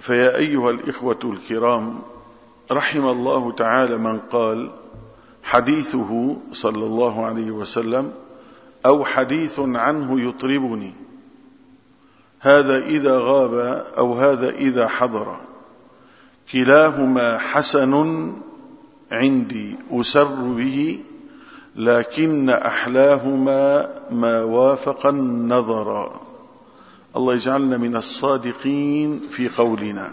فيا أيها الإخوة الكرام، رحم الله تعالى من قال حديثه صلى الله عليه وسلم أو حديث عنه يطربني، هذا إذا غاب أو هذا إذا حضر، كلاهما حسن عندي أسر به، لكن أحلاهما ما وافق النظر. الله يجعلنا من الصادقين في قولنا.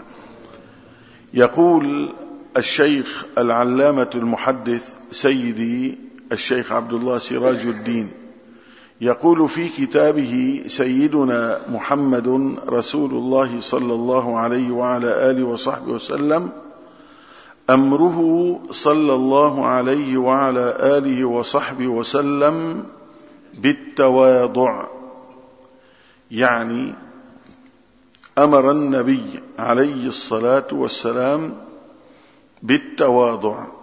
يقول الشيخ العلامة المحدث سيدي الشيخ عبد الله سراج الدين، يقول في كتابه سيدنا محمد رسول الله صلى الله عليه وعلى آله وصحبه وسلم: أمره صلى الله عليه وعلى آله وصحبه وسلم بالتواضع، يعني أمر النبي عليه الصلاة والسلام بالتواضع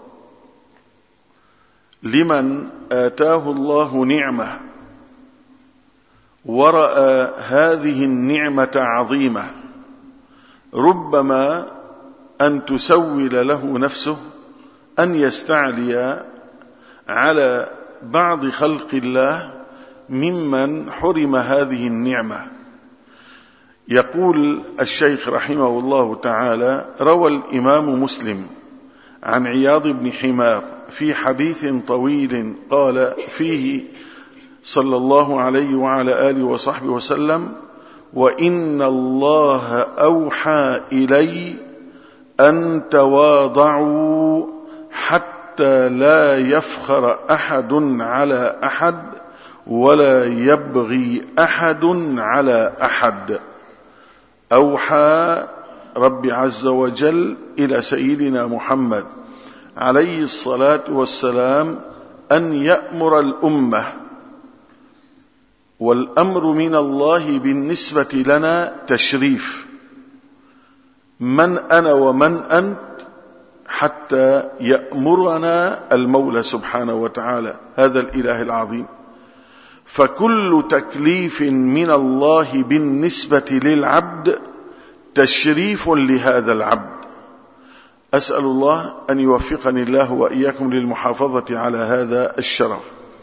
لمن آتاه الله نعمة ورأى هذه النعمة عظيمة، ربما أن تسول له نفسه أن يستعلي على بعض خلق الله ممن حرم هذه النعمة. يقول الشيخ رحمه الله تعالى: روى الإمام مسلم عن عياض بن حمار في حديث طويل قال فيه صلى الله عليه وعلى آله وصحبه وسلم: وإن الله أوحى إلي أن تواضعوا حتى لا يفخر أحد على أحد ولا يبغي أحد على أحد. أوحى رب عز وجل إلى سيدنا محمد عليه الصلاة والسلام أن يأمر الأمة، والأمر من الله بالنسبة لنا تشريف، من أنا ومن أنت حتى يأمرنا المولى سبحانه وتعالى، هذا الإله العظيم. فكل تكليف من الله بالنسبة للعبد تشريف لهذا العبد. أسأل الله أن يوفقني الله وإياكم للمحافظة على هذا الشرف.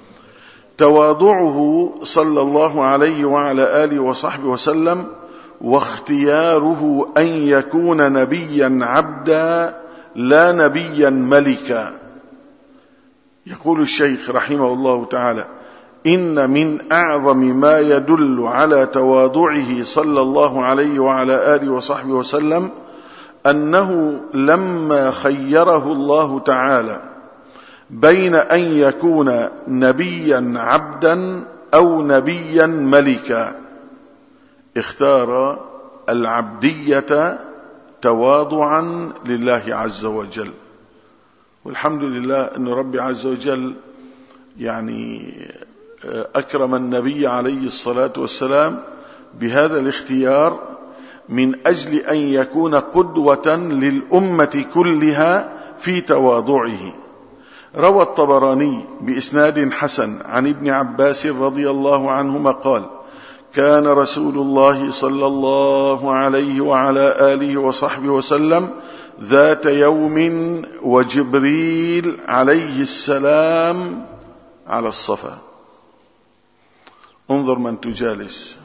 تواضعه صلى الله عليه وعلى آله وصحبه وسلم واختياره أن يكون نبيا عبدا لا نبيا ملكا. يقول الشيخ رحمه الله تعالى: إن من أعظم ما يدل على تواضعه صلى الله عليه وعلى آله وصحبه وسلم أنه لما خيره الله تعالى بين أن يكون نبيا عبدا أو نبيا ملكا، اختار العبدية تواضعا لله عز وجل. والحمد لله أن ربي عز وجل يعني أكرم النبي عليه الصلاة والسلام بهذا الاختيار من أجل أن يكون قدوة للأمة كلها في تواضعه. روى الطبراني بإسناد حسن عن ابن عباس رضي الله عنهما قال: كان رسول الله صلى الله عليه وعلى آله وصحبه وسلم ذات يوم وجبريل عليه السلام على الصفا. انظر من تجالس،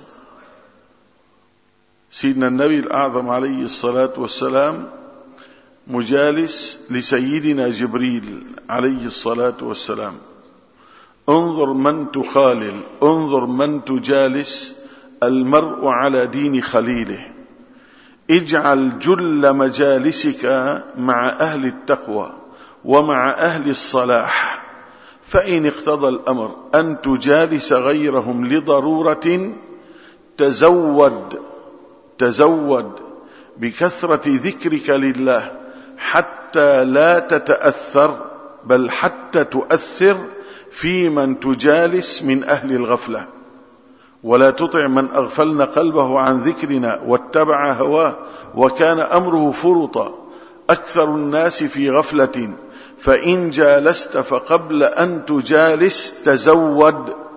سيدنا النبي الأعظم عليه الصلاة والسلام مجالس لسيدنا جبريل عليه الصلاة والسلام. انظر من تخالل، انظر من تجالس. المرء على دين خليله. اجعل جل مجالسك مع أهل التقوى ومع أهل الصلاح، فإن اقتضى الأمر أن تجالس غيرهم لضرورة تزود بكثرة ذكرك لله حتى لا تتأثر، بل حتى تؤثر في من تجالس من أهل الغفلة. ولا تطع من أغفلنا قلبه عن ذكرنا واتبع هواه وكان أمره فرطا. أكثر الناس في غفلة، فإن جالست فقبل أن تجالس تزود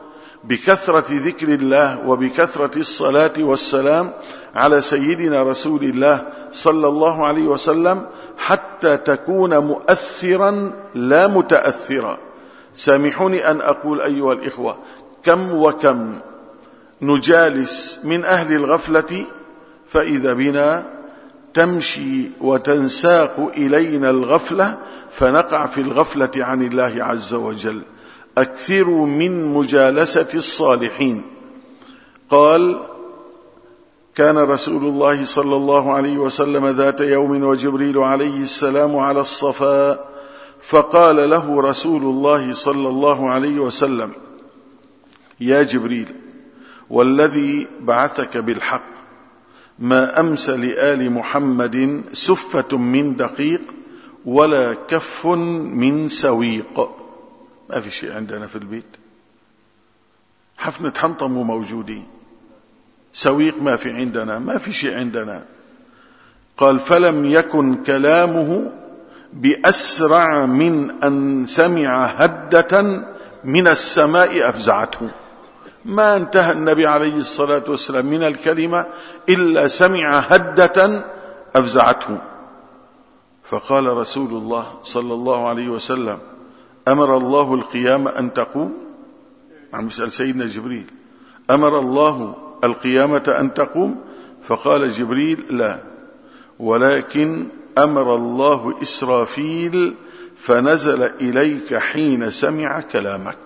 بكثرة ذكر الله وبكثرة الصلاة والسلام على سيدنا رسول الله صلى الله عليه وسلم حتى تكون مؤثرا لا متأثرا. سامحوني أن أقول أيها الإخوة، كم وكم نجالس من أهل الغفلة فإذا بنا تمشي وتنساق إلينا الغفلة فنقع في الغفلة عن الله عز وجل. أكثروا من مجالسة الصالحين. قال: كان رسول الله صلى الله عليه وسلم ذات يوم وجبريل عليه السلام على الصفا، فقال له رسول الله صلى الله عليه وسلم: يا جبريل، والذي بعثك بالحق، ما أمسى لآل محمد سفة من دقيق ولا كف من سويق. ما في شيء عندنا في البيت. حفنة حنطم موجودين، سويق ما في عندنا، ما في شيء عندنا. قال: فلم يكن كلامه بأسرع من أن سمع هدة من السماء أفزعته. ما انتهى النبي عليه الصلاة والسلام من الكلمة إلا سمع هدة أفزعته. فقال رسول الله صلى الله عليه وسلم: أمر الله القيامة أن تقوم؟ عم يسأل سيدنا جبريل: أمر الله القيامة أن تقوم؟ فقال جبريل: لا، ولكن أمر الله إسرافيل فنزل إليك حين سمع كلامك.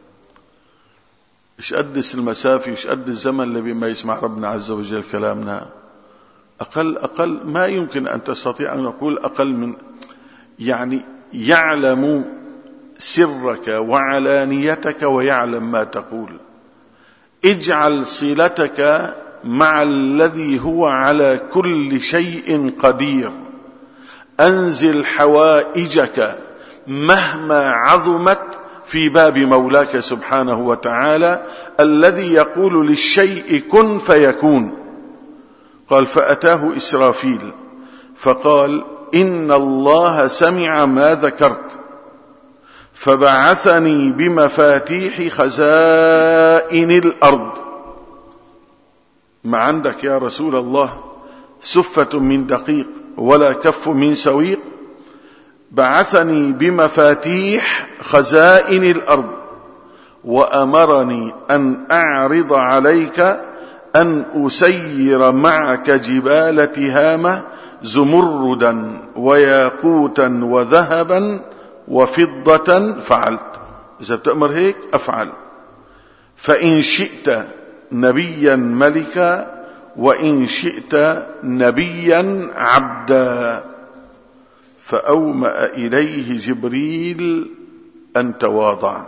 إيش قدس المسافة، إيش قد الزمن اللي بما يسمع ربنا عز وجل كلامنا. أقل ما يمكن أن تستطيع أن نقول أقل من، يعني يعلم سرك وعلانيتك ويعلم ما تقول. اجعل صلتك مع الذي هو على كل شيء قدير. أنزل حوائجك مهما عظمت في باب مولاك سبحانه وتعالى الذي يقول للشيء كن فيكون. قال: فأتاه إسرافيل فقال: إن الله سمع ما ذكرت فبعثني بمفاتيح خزائن الأرض. ما عندك يا رسول الله سفة من دقيق ولا كف من سويق؟ بعثني بمفاتيح خزائن الأرض وأمرني أن أعرض عليك أن أسير معك جبال تهامة زمردا وياقوتا وذهبا وفضة، فعلت. إذا بتأمر هيك أفعل. فإن شئت نبيا ملكا وإن شئت نبيا عبدا. فأومأ إليه جبريل أن تواضع.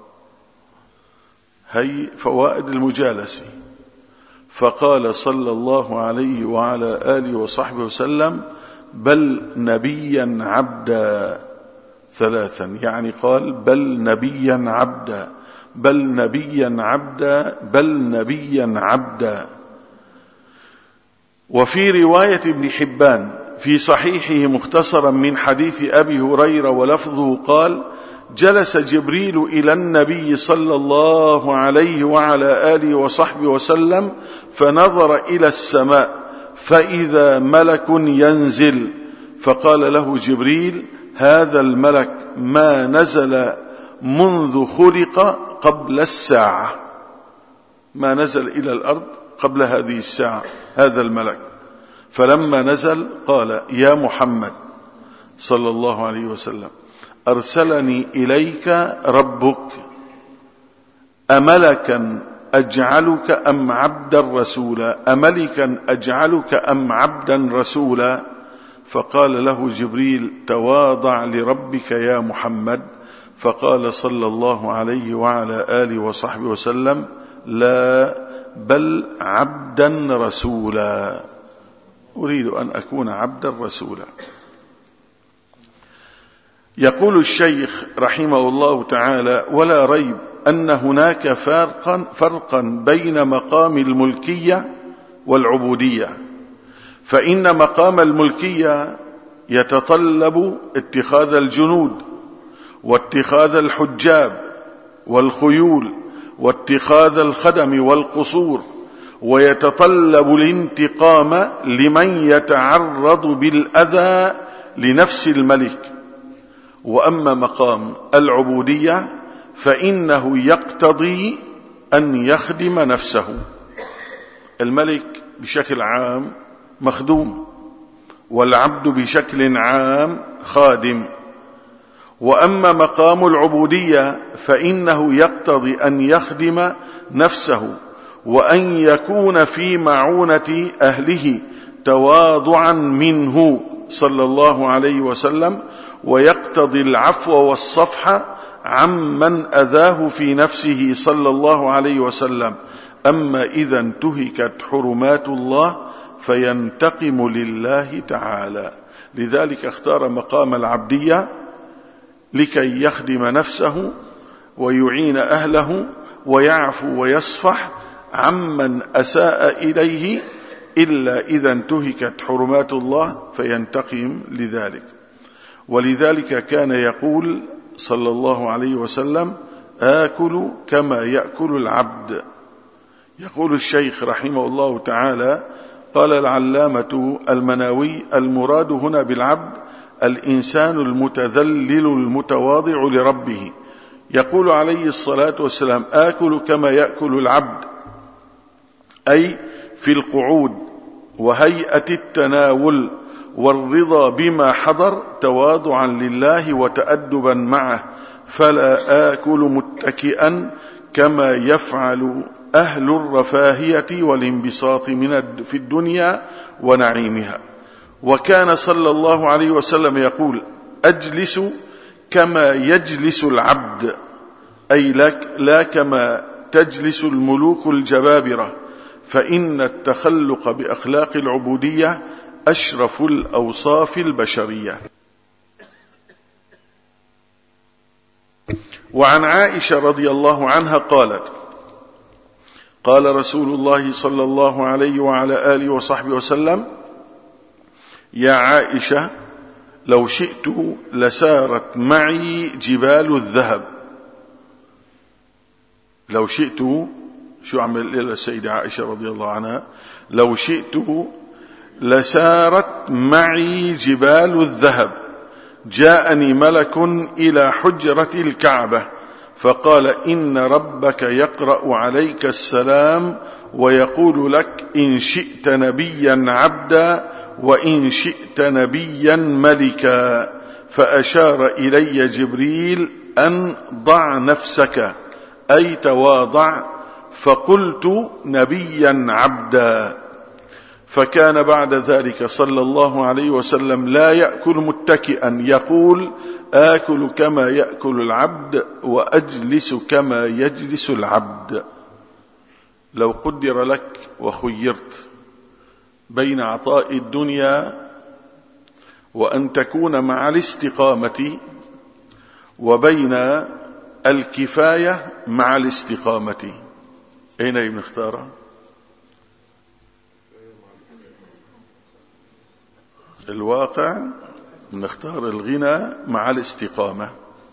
هي فوائد المجالسة. فقال صلى الله عليه وعلى آله وصحبه وسلم: بل نبيا عبدا. ثلاثا، يعني قال: بل نبيا عبدا، بل نبيا عبدا، بل نبيا عبدا. وفي رواية ابن حبان في صحيحه مختصرا من حديث أبي هريرة ولفظه قال: جلس جبريل إلى النبي صلى الله عليه وعلى آله وصحبه وسلم فنظر إلى السماء فإذا ملك ينزل، فقال له جبريل: هذا الملك ما نزل منذ خلق قبل الساعة، ما نزل إلى الأرض قبل هذه الساعة هذا الملك. فلما نزل قال: يا محمد صلى الله عليه وسلم، أرسلني إليك ربك أملكا أجعلك أم عبدا رسولا، أملكا أجعلك أم عبدا رسولا؟ فقال له جبريل: تواضع لربك يا محمد. فقال صلى الله عليه وعلى آله وصحبه وسلم: لا، بل عبدا رسولا. أريد أن أكون عبدا رسولا. يقول الشيخ رحمه الله تعالى: ولا ريب أن هناك فرقا بين مقام الملكية والعبودية. فإن مقام الملكية يتطلب اتخاذ الجنود واتخاذ الحجاب والخيول واتخاذ الخدم والقصور، ويتطلب الانتقام لمن يتعرض بالأذى لنفس الملك. وأما مقام العبودية فإنه يقتضي أن يخدم نفسه. الملك بشكل عام مخدوم، والعبد بشكل عام خادم. وأما مقام العبودية فإنه يقتضي أن يخدم نفسه، وأن يكون في معونة أهله تواضعا منه صلى الله عليه وسلم، ويقتضي العفو والصفح عمن أذاه في نفسه صلى الله عليه وسلم. أما إذا انتهكت حرمات الله فينتقم لله تعالى. لذلك اختار مقام العبدية لكي يخدم نفسه ويعين أهله ويعفو ويصفح عمن أساء إليه، إلا إذا انتهكت حرمات الله فينتقم لذلك. ولذلك كان يقول صلى الله عليه وسلم: آكل كما يأكل العبد. يقول الشيخ رحمه الله تعالى: قال العلامة المناوي: المراد هنا بالعبد الإنسان المتذلل المتواضع لربه. يقول عليه الصلاة والسلام: آكل كما يأكل العبد، أي في القعود وهيئة التناول والرضا بما حضر تواضعا لله وتأدبا معه، فلا آكل متكئا كما يفعل أهل الرفاهية والانبساط في الدنيا ونعيمها. وكان صلى الله عليه وسلم يقول: أجلس كما يجلس العبد، أي لا كما تجلس الملوك الجبابرة، فإن التخلق بأخلاق العبودية أشرف الأوصاف البشرية. وعن عائشة رضي الله عنها قالت: قال رسول الله صلى الله عليه وعلى آله وصحبه وسلم: يا عائشة، لو شئت لسارت معي جبال الذهب. لو شئت، شو عمل إلى السيدة عائشة رضي الله عنها؟ لو شئت لسارت معي جبال الذهب. جاءني ملك إلى حجرة الكعبة فقال: إن ربك يقرأ عليك السلام ويقول لك: إن شئت نبيا عبدا وإن شئت نبيا ملكا. فأشار إلي جبريل أن ضع نفسك، أي تواضع، فقلت: نبيا عبدا. فكان بعد ذلك صلى الله عليه وسلم لا يأكل متكئا، يقول: آكل كما يأكل العبد وأجلس كما يجلس العبد. لو قدر لك وخيرت بين عطاء الدنيا وأن تكون مع الاستقامة، وبين الكفاية مع الاستقامة، أين بنختار؟ الواقع نختار الغنى مع الاستقامة.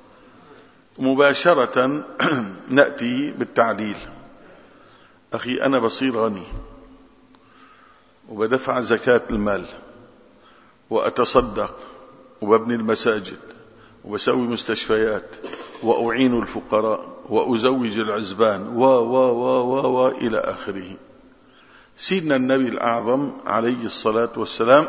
مباشرة نأتي بالتعليل. أخي، أنا بصير غني وبدفع زكاة المال وأتصدق وببني المساجد وبسوي مستشفيات وأعين الفقراء وأزوج العزبان و إلى آخره. سيدنا النبي الأعظم عليه الصلاة والسلام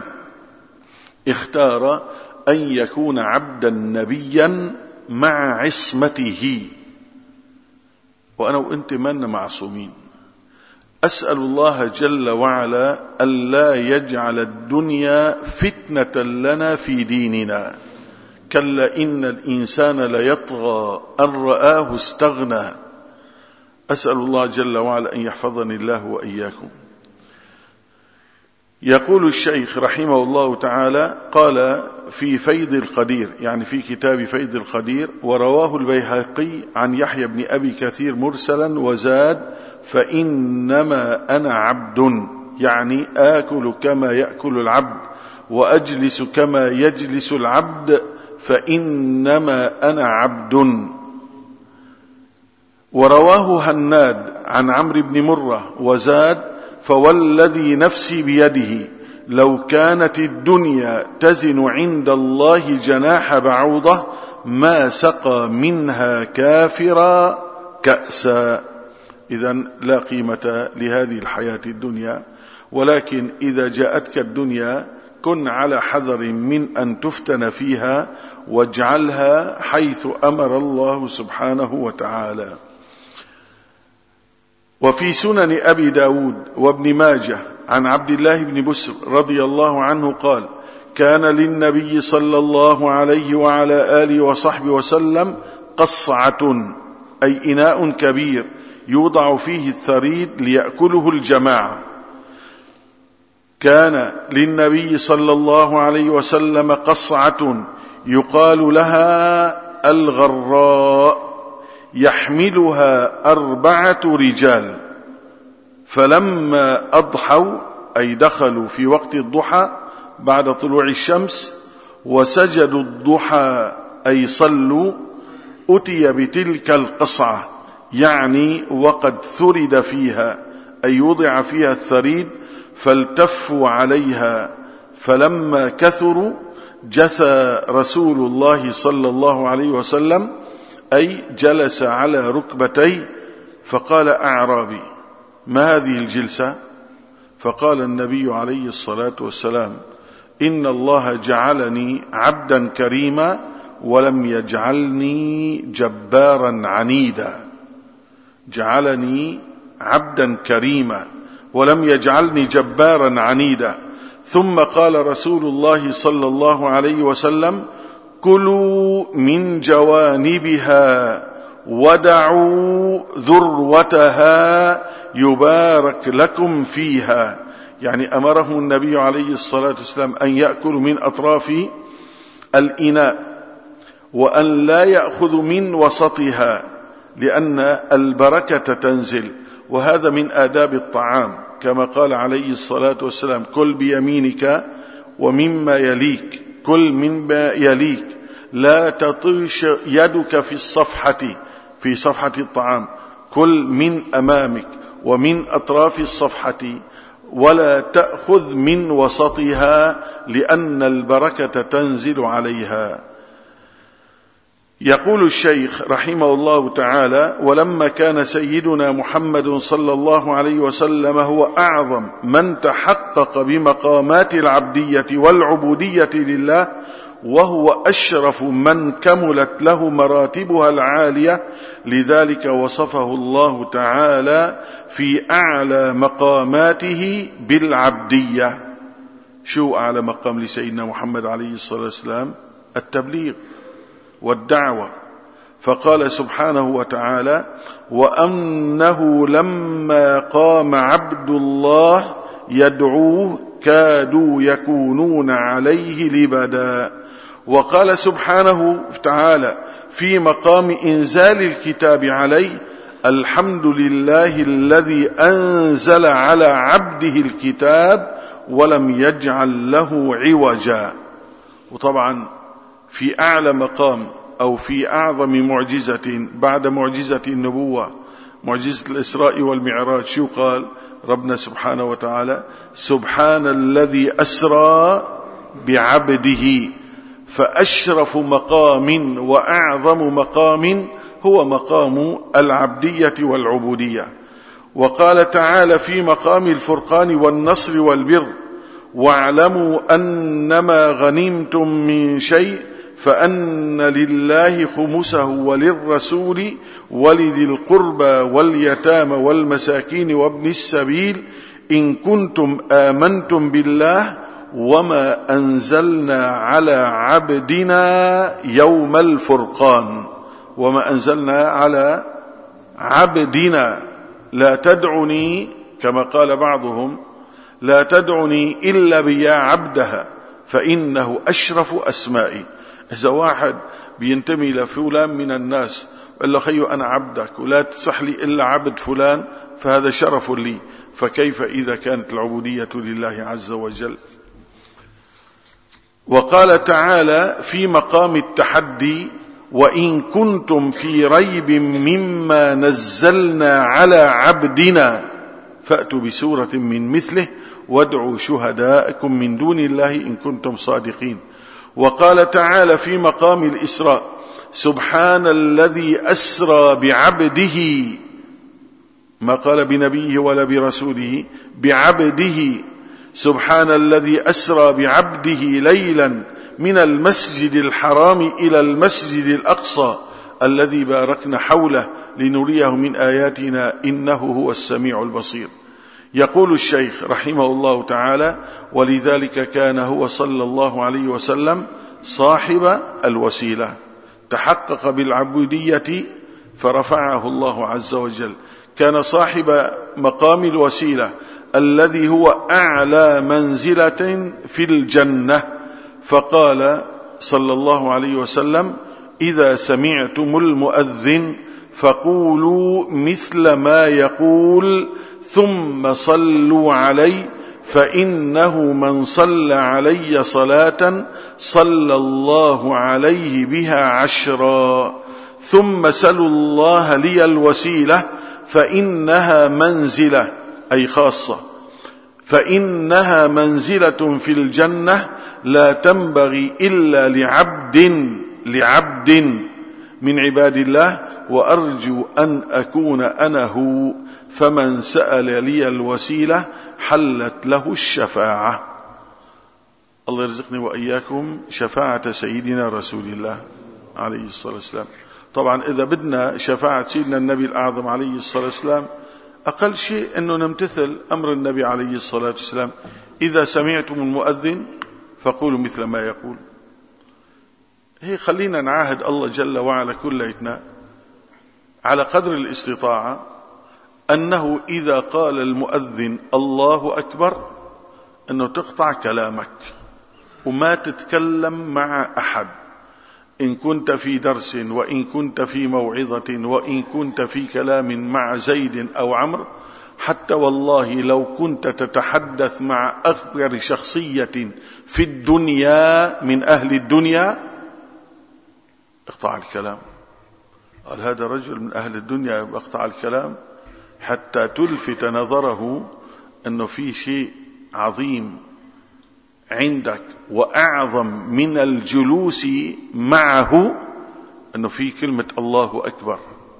اختار أن يكون عبدا نبيا مع عصمته. وأنا وأنت من معصومين. أسأل الله جل وعلا ألا يجعل الدنيا فتنة لنا في ديننا. كلا إن الإنسان ليطغى أن رآه استغنى. أسأل الله جل وعلا أن يحفظني الله وإياكم. يقول الشيخ رحمه الله تعالى: قال في فيض القدير، يعني في كتاب فيض القدير: ورواه البيهقي عن يحيى بن أبي كثير مرسلا وزاد: فإنما أنا عبد، يعني آكل كما يأكل العبد وأجلس كما يجلس العبد، فإنما أنا عبد. ورواه هناد عن عمرو بن مرة وزاد: فوالذي نفسي بيده لو كانت الدنيا تزن عند الله جناح بعوضة ما سقى منها كافرا كأسا. إذن لا قيمة لهذه الحياة الدنيا، ولكن إذا جاءتك الدنيا كن على حذر من أن تفتن فيها، واجعلها حيث أمر الله سبحانه وتعالى. وفي سنن أبي داود وابن ماجه عن عبد الله بن بسر رضي الله عنه قال: كان للنبي صلى الله عليه وعلى آله وصحبه وسلم قصعة، أي إناء كبير يوضع فيه الثريد ليأكله الجماعة. كان للنبي صلى الله عليه وسلم قصعة يقال لها الغراء، يحملها 4 رجال، فلما أضحوا أي دخلوا في وقت الضحى بعد طلوع الشمس وسجدوا الضحى أي صلوا، أتي بتلك القصعة، يعني وقد ثرد فيها أي وضع فيها الثريد، فالتفوا عليها، فلما كثروا جثى رسول الله صلى الله عليه وسلم أي جلس على ركبتيه، فقال أعرابي: ما هذه الجلسة؟ فقال النبي عليه الصلاة والسلام: إن الله جعلني عبدا كريما ولم يجعلني جبارا عنيدا. جعلني عبدا كريما ولم يجعلني جبارا عنيدا. ثم قال رسول الله صلى الله عليه وسلم: كلوا من جوانبها ودعوا ذروتها يبارك لكم فيها. يعني أمره النبي عليه الصلاة والسلام أن يأكل من أطراف الإناء وأن لا يأخذ من وسطها، لأن البركة تنزل، وهذا من آداب الطعام، كما قال عليه الصلاة والسلام: كل بيمينك ومما يليك، كل مما يليك، لا تطيش يدك في صفحة الطعام، كل من أمامك ومن أطراف الصفحة، ولا تأخذ من وسطها، لأن البركة تنزل عليها. يقول الشيخ رحمه الله تعالى: ولما كان سيدنا محمد صلى الله عليه وسلم هو أعظم من تحقق بمقامات العبدية والعبودية لله، وهو أشرف من كملت له مراتبها العالية، لذلك وصفه الله تعالى في أعلى مقاماته بالعبدية. شو أعلى مقام لسيدنا محمد عليه الصلاة والسلام؟ التبليغ والدعوة. فقال سبحانه وتعالى: وأنه لما قام عبد الله يدعوه كادوا يكونون عليه لبدا. وقال سبحانه وتعالى في مقام إنزال الكتاب عليه: الحمد لله الذي أنزل على عبده الكتاب ولم يجعل له عوجا. وطبعا في أعلى مقام أو في أعظم معجزة بعد معجزة النبوة، معجزة الإسراء والمعراج، شو قال ربنا سبحانه وتعالى؟ سبحان الذي أسرى بعبده. فأشرف مقام وأعظم مقام هو مقام العبدية والعبودية. وقال تعالى في مقام الفرقان والنصر والبر: واعلموا أنما غنمتم من شيء فأن لله خمسه وللرسول ولذي القربى واليتامى والمساكين وابن السبيل إن كنتم آمنتم بالله وما أنزلنا على عبدنا يوم الفرقان. وما أنزلنا على عبدنا، لا تدعني كما قال بعضهم: لا تدعني إلا بيا عبدها فإنه أشرف أسمائي. إذا واحد بينتمي لفلان من الناس قال له: خيو أنا عبدك ولا تصح لي إلا عبد فلان، فهذا شرف لي، فكيف إذا كانت العبودية لله عز وجل؟ وقال تعالى في مقام التحدي: وإن كنتم في ريب مما نزلنا على عبدنا فأتوا بسورة من مثله وادعوا شهداءكم من دون الله إن كنتم صادقين. وقال تعالى في مقام الإسراء: سبحان الذي أسرى بعبده، ما قال بنبيه ولا برسوله، بعبده. سبحان الذي أسرى بعبده ليلا من المسجد الحرام إلى المسجد الأقصى الذي باركنا حوله لنريه من آياتنا إنه هو السميع البصير. يقول الشيخ رحمه الله تعالى: ولذلك كان هو صلى الله عليه وسلم صاحب الوسيلة، تحقق بالعبودية فرفعه الله عز وجل، كان صاحب مقام الوسيلة الذي هو أعلى منزلة في الجنة. فقال صلى الله عليه وسلم: إذا سمعتم المؤذن فقولوا مثل ما يقول ثم صلوا عليه فإنه من صلى علي صلاة صلى الله عليه بها 10 ثم سلوا الله لي الوسيلة فإنها منزلة، أي خاصة، فإنها منزلة في الجنة لا تنبغي إلا لعبد من عباد الله، وأرجو أن أكون أنا هو، فمن سأل لي الوسيلة حلت له الشفاعة. الله يرزقني وإياكم شفاعة سيدنا رسول الله عليه الصلاة والسلام. طبعا إذا بدنا شفاعة سيدنا النبي الأعظم عليه الصلاة والسلام، أقل شيء أنه نمتثل أمر النبي عليه الصلاة والسلام: إذا سمعتم المؤذن فقولوا مثل ما يقول. هي خلينا نعاهد الله جل وعلا كليتنا على قدر الاستطاعة أنه إذا قال المؤذن الله أكبر أنه تقطع كلامك وما تتكلم مع أحد، إن كنت في درس وإن كنت في موعظة وإن كنت في كلام مع زيد أو عمرو، حتى والله لو كنت تتحدث مع أكبر شخصية في الدنيا من أهل الدنيا، اقطع الكلام. قال هذا رجل من أهل الدنيا اقطع الكلام حتى تلفت نظره أنه في شيء عظيم عندك وأعظم من الجلوس معه، أنه في كلمة الله أكبر.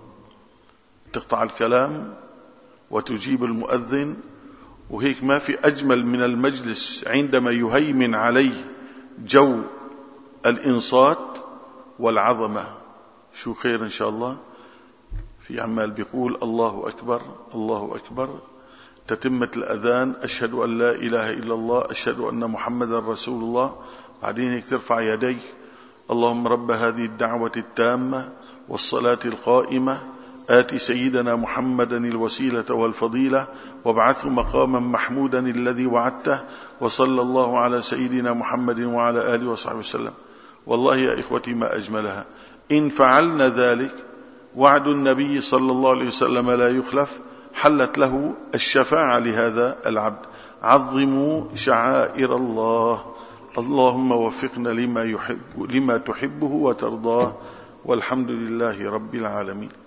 تقطع الكلام وتجيب المؤذن، وهيك ما في أجمل من المجلس عندما يهيمن عليه جو الإنصات والعظمة. شو خير إن شاء الله. في عمال بيقول الله أكبر الله أكبر، تتمة الأذان أشهد أن لا إله إلا الله أشهد أن محمد رسول الله، بعدين هيك ترفع يديك: اللهم رب هذه الدعوة التامة والصلاة القائمة آت سيدنا محمدا الوسيلة والفضيلة وابعثه مقاما محمودا الذي وعدته، وصلى الله على سيدنا محمد وعلى آله وصحبه وسلم. والله يا إخوتي ما أجملها. إن فعلنا ذلك وعد النبي صلى الله عليه وسلم لا يخلف، حلت له الشفاعة لهذا العبد. عظموا شعائر الله. اللهم وفقنا لما تحبه وترضاه، والحمد لله رب العالمين.